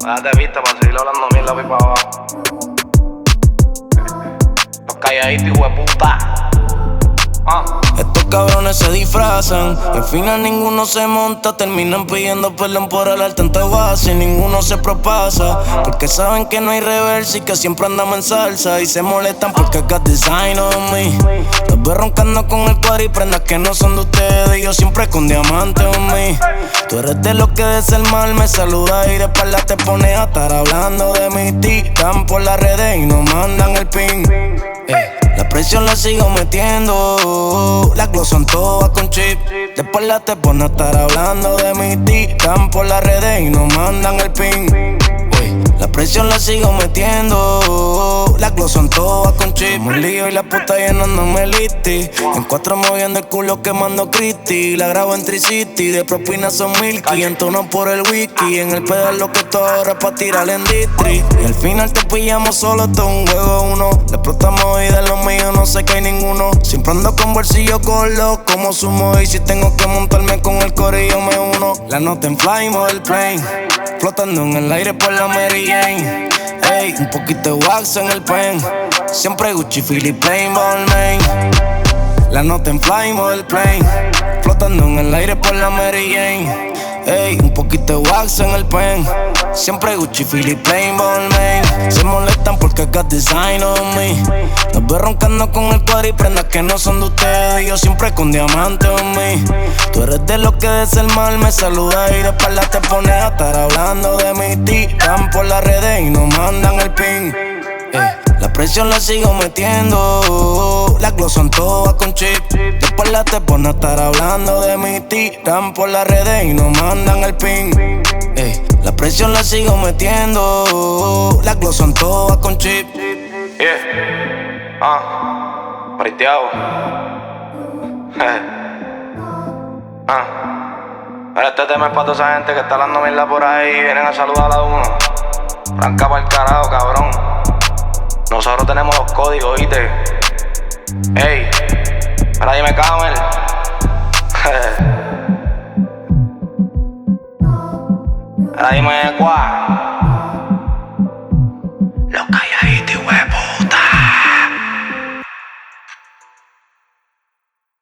Date vista para seguir hablando mierda voy para abajo. Los calladitos, hijo de puta. Estos cabrones se disfrazan y al final ninguno se monta. Terminan pidiendo perdón por hablar tanta base y ninguno se propasa, porque saben que no hay reversa y que siempre andamos en salsa. Y se molestan porque I got design on me. Los veo roncando con el cuadro y prendas que no son de ustedes, y yo siempre con diamantes on me. Tú eres de los que de ser mal me saludas y de espalda te pones a estar hablando de mí. Tiran por las redes y no mandan el ping. La presión la sigo metiendo, las gloss son todas con chip. De espalda te pones a estar hablando de mí. Tiran por las redes y no mandan el ping. La presión la sigo metiendo, las gloss son todas con chip. Me lío y la puta llenándome el listi. En 4 moviendo el culo quemando Cristi. La grabo en Tricity, de propina son milky. En tono por el whisky, en el pedal lo que todo ahora pa' tirar en distri. Y al final te pillamos solo, esto es un juego uno. Le explotamos y de los míos no sé que hay ninguno. Siempre ando con bolsillos gordos como sumo, y si tengo que montarme con el corillo me uno. La nota en fly, model plane, flotando en el aire por la Mary Jane. Ey, un poquito de wax en el pen, siempre Gucci, Philip Plain, Balmain. La nota en fly, model plane, flotando en el aire por la Mary Jane. Ey, un poquito de wax en el pen, siempre Gucci, Philip Plain, Balmain. Se molestan porque I got design on me. Los veo roncando con el cuadro y prendas que no son de ustedes, y yo siempre con diamantes on me. Tú eres de los que de ser mal me saludas y de espalda te pones a estar hablando de mí. Tiran por las redes y no mandan el ping. La presión la sigo metiendo, las gloss son todas con chip. De espalda te pones a estar hablando de mí. Tiran por las redes y no mandan el ping. La presión la sigo metiendo, las gloss son todas con chip. Pariteado. Ahora este tema es para toda esa gente que está hablando mierda por ahí y vienen a saludar a uno. Franca pa'l carajo, cabrón. Nosotros tenemos los códigos, ¿viste? Ey, ahora dime Camel. Ahora dime cuál.